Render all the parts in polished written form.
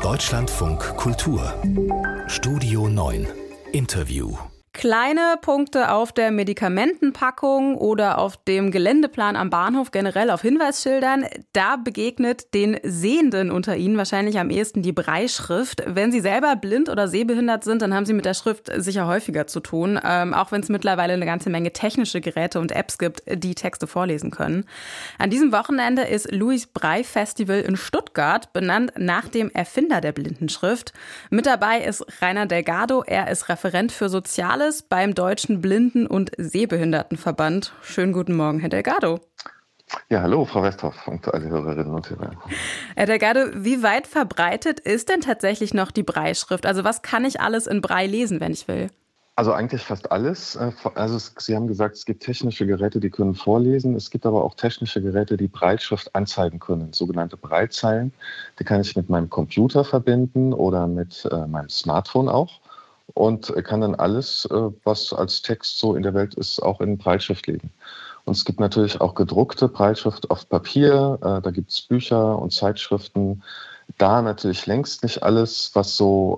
Deutschlandfunk Kultur Studio 9 Interview. Kleine Punkte auf der Medikamentenpackung oder auf dem Geländeplan am Bahnhof, generell auf Hinweisschildern, da begegnet den Sehenden unter Ihnen wahrscheinlich am ehesten die Brailleschrift. Wenn Sie selber blind oder sehbehindert sind, dann haben Sie mit der Schrift sicher häufiger zu tun, auch wenn es mittlerweile eine ganze Menge technische Geräte und Apps gibt, die Texte vorlesen können. An diesem Wochenende ist Louis Braille Festival in Stuttgart, benannt nach dem Erfinder der Blindenschrift. Mit dabei ist Rainer Delgado, er ist Referent für Soziales beim Deutschen Blinden- und Sehbehindertenverband. Schönen guten Morgen, Herr Delgado. Ja, hallo, Frau Westhoff und alle Hörerinnen und Hörer. Herr Delgado, wie weit verbreitet ist denn tatsächlich noch die Brailleschrift? Also was kann ich alles in Braille lesen, wenn ich will? Also eigentlich fast alles. Sie haben gesagt, es gibt technische Geräte, die können vorlesen. Es gibt aber auch technische Geräte, die Brailleschrift anzeigen können, sogenannte Braillezeilen. Die kann ich mit meinem Computer verbinden oder mit meinem Smartphone auch. Und kann dann alles, was als Text so in der Welt ist, auch in Brailleschrift lesen. Und es gibt natürlich auch gedruckte Brailleschrift auf Papier, da gibt es Bücher und Zeitschriften. Da natürlich längst nicht alles, was es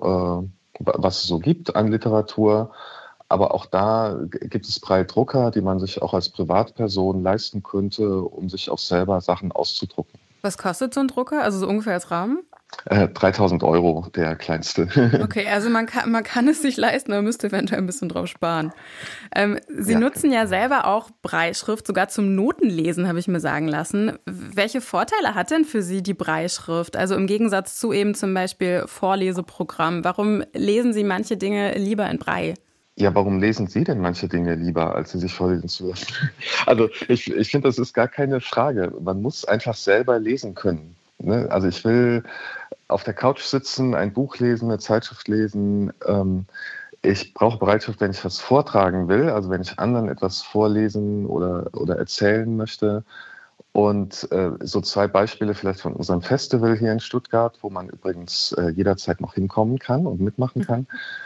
so gibt an Literatur. Aber auch da gibt es Braille-Drucker, die man sich auch als Privatperson leisten könnte, um sich auch selber Sachen auszudrucken. Was kostet so ein Drucker, also so ungefähr als Rahmen? 3.000 €, der kleinste. Okay, also man kann es sich leisten, aber müsste eventuell ein bisschen drauf sparen. Sie nutzen ja selber auch Brailleschrift, sogar zum Notenlesen, habe ich mir sagen lassen. Welche Vorteile hat denn für Sie die Brailleschrift? Also im Gegensatz zu eben zum Beispiel Vorleseprogramm. Warum lesen Sie manche Dinge lieber in Braille? Ja, warum lesen Sie denn manche Dinge lieber, als sie sich vorlesen zu lassen? Also ich finde, das ist gar keine Frage. Man muss einfach selber lesen können. Ne? Also ich will auf der Couch sitzen, ein Buch lesen, eine Zeitschrift lesen. Ich brauche Brailleschrift, wenn ich was vortragen will, also wenn ich anderen etwas vorlesen oder erzählen möchte. Und so 2 Beispiele vielleicht von unserem Festival hier in Stuttgart, wo man übrigens jederzeit noch hinkommen kann und mitmachen kann.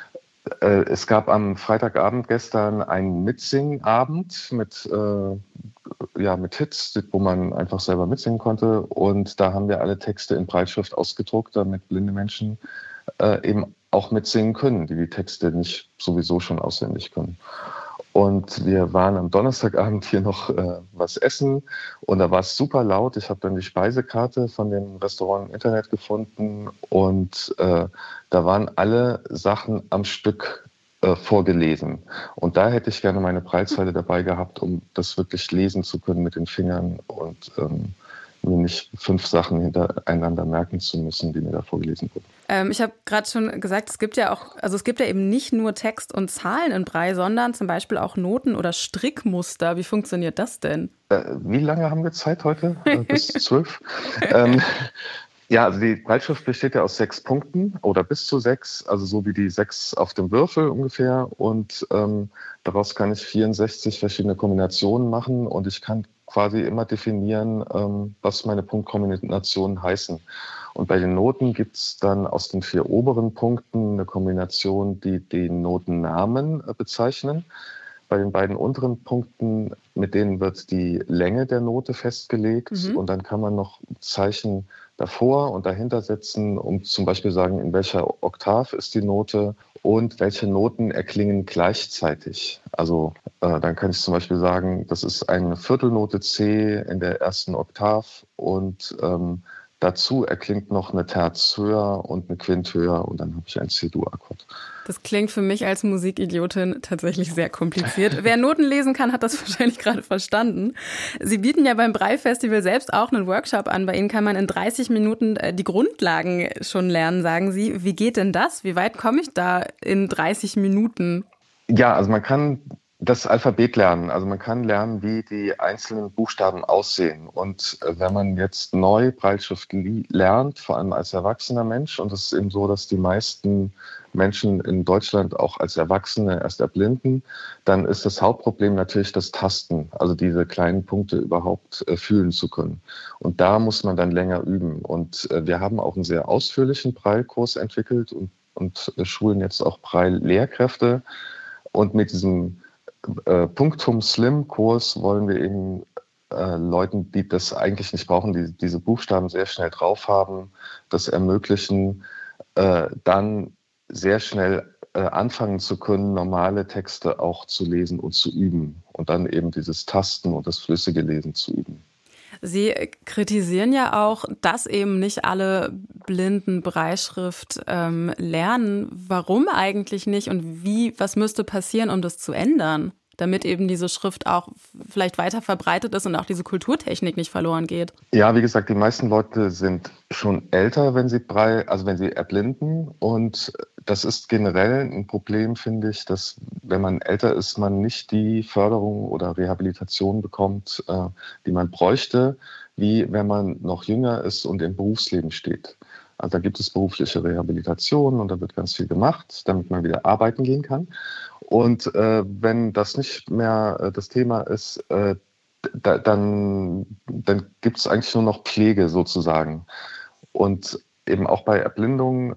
Es gab am Freitagabend gestern einen Mitsingabend mit Hits, wo man einfach selber mitsingen konnte. Und da haben wir alle Texte in Brailleschrift ausgedruckt, damit blinde Menschen eben auch mitsingen können, die Texte nicht sowieso schon auswendig können. Und wir waren am Donnerstagabend hier noch was essen und da war es super laut. Ich habe dann die Speisekarte von dem Restaurant im Internet gefunden und da waren alle Sachen am Stück vorgelesen. Und da hätte ich gerne meine Braillezeile dabei gehabt, um das wirklich lesen zu können mit den Fingern und mir nicht 5 Sachen hintereinander merken zu müssen, die mir da vorgelesen wurden. Ich habe gerade schon gesagt, es gibt ja eben nicht nur Text und Zahlen in Braille, sondern zum Beispiel auch Noten oder Strickmuster. Wie funktioniert das denn? Wie lange haben wir Zeit heute? Bis 12? Ja, also die Brailleschrift besteht ja aus 6 Punkten oder bis zu 6, also so wie die 6 auf dem Würfel ungefähr. Und daraus kann ich 64 verschiedene Kombinationen machen und ich kann quasi immer definieren, was meine Punktkombinationen heißen. Und bei den Noten gibt es dann aus den 4 oberen Punkten eine Kombination, die den Notennamen bezeichnen. Bei den beiden unteren Punkten, mit denen wird die Länge der Note festgelegt und dann kann man noch Zeichen davor und dahinter setzen, um zum Beispiel sagen, in welcher Oktav ist die Note und welche Noten erklingen gleichzeitig. Also dann kann ich zum Beispiel sagen, das ist eine Viertelnote C in der ersten Oktav und dazu erklingt noch eine Terz höher und eine Quint höher und dann habe ich ein C-Dur-Akkord. Das klingt für mich als Musikidiotin tatsächlich sehr kompliziert. Wer Noten lesen kann, hat das wahrscheinlich gerade verstanden. Sie bieten ja beim Braille-Festival selbst auch einen Workshop an. Bei Ihnen kann man in 30 Minuten die Grundlagen schon lernen, sagen Sie. Wie geht denn das? Wie weit komme ich da in 30 Minuten? Ja, also man kann das Alphabet lernen. Also man kann lernen, wie die einzelnen Buchstaben aussehen. Und wenn man jetzt neu Brailleschrift lernt, vor allem als erwachsener Mensch, und es ist eben so, dass die meisten Menschen in Deutschland auch als Erwachsene erst erblinden, dann ist das Hauptproblem natürlich das Tasten, also diese kleinen Punkte überhaupt fühlen zu können. Und da muss man dann länger üben. Und wir haben auch einen sehr ausführlichen Braille-Kurs entwickelt und schulen jetzt auch Braille-Lehrkräfte. Und mit diesem Punktum Slim Kurs wollen wir eben Leuten, die das eigentlich nicht brauchen, die diese Buchstaben sehr schnell drauf haben, das ermöglichen, dann sehr schnell anfangen zu können, normale Texte auch zu lesen und zu üben und dann eben dieses Tasten und das flüssige Lesen zu üben. Sie kritisieren ja auch, dass eben nicht alle Blinden Brailleschrift lernen. Warum eigentlich nicht und was müsste passieren, um das zu ändern, damit eben diese Schrift auch vielleicht weiter verbreitet ist und auch diese Kulturtechnik nicht verloren geht? Ja, wie gesagt, die meisten Leute sind schon älter, wenn sie wenn sie erblinden. Und das ist generell ein Problem, finde ich, dass wenn man älter ist, man nicht die Förderung oder Rehabilitation bekommt, die man bräuchte, wie wenn man noch jünger ist und im Berufsleben steht. Also da gibt es berufliche Rehabilitation und da wird ganz viel gemacht, damit man wieder arbeiten gehen kann. Und wenn das nicht mehr das Thema ist, dann gibt es eigentlich nur noch Pflege sozusagen. Und eben auch bei Erblindung,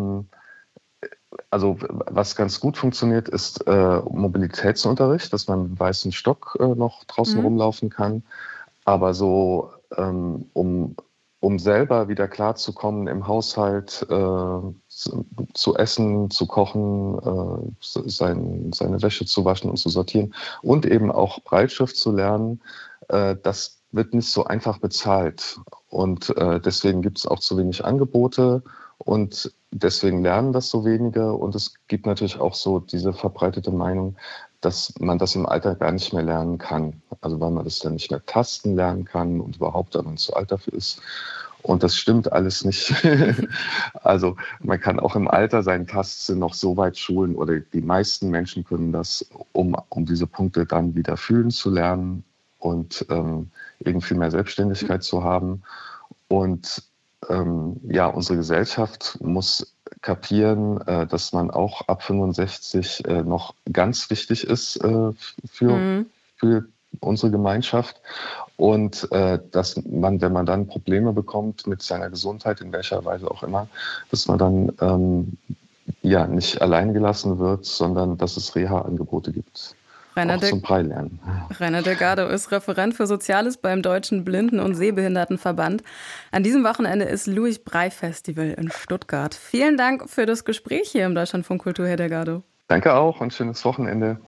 also was ganz gut funktioniert, ist Mobilitätsunterricht, dass man mit einem weißen Stock noch draußen rumlaufen kann. Aber so, um selber wieder klarzukommen im Haushalt, zu essen, zu kochen, seine Wäsche zu waschen und zu sortieren und eben auch Brailleschrift zu lernen, das wird nicht so einfach bezahlt. Und deswegen gibt es auch zu wenig Angebote und deswegen lernen das so wenige. Und es gibt natürlich auch so diese verbreitete Meinung, dass man das im Alter gar nicht mehr lernen kann. Also weil man das dann nicht mehr tasten lernen kann und überhaupt, wenn man zu alt dafür ist. Und das stimmt alles nicht. Also man kann auch im Alter seinen Tastsinn noch so weit schulen oder die meisten Menschen können das, um diese Punkte dann wieder fühlen zu lernen und eben viel mehr Selbstständigkeit zu haben. Und unsere Gesellschaft muss kapieren, dass man auch ab 65 noch ganz wichtig ist für unsere Gemeinschaft und dass man, wenn man dann Probleme bekommt mit seiner Gesundheit, in welcher Weise auch immer, dass man dann nicht allein gelassen wird, sondern dass es Reha-Angebote gibt. Auch zum Braillelernen. Rainer Delgado ist Referent für Soziales beim Deutschen Blinden- und Sehbehindertenverband. An diesem Wochenende ist Louis-Braille-Festival in Stuttgart. Vielen Dank für das Gespräch hier im Deutschlandfunk Kultur, Herr Delgado. Danke auch und schönes Wochenende.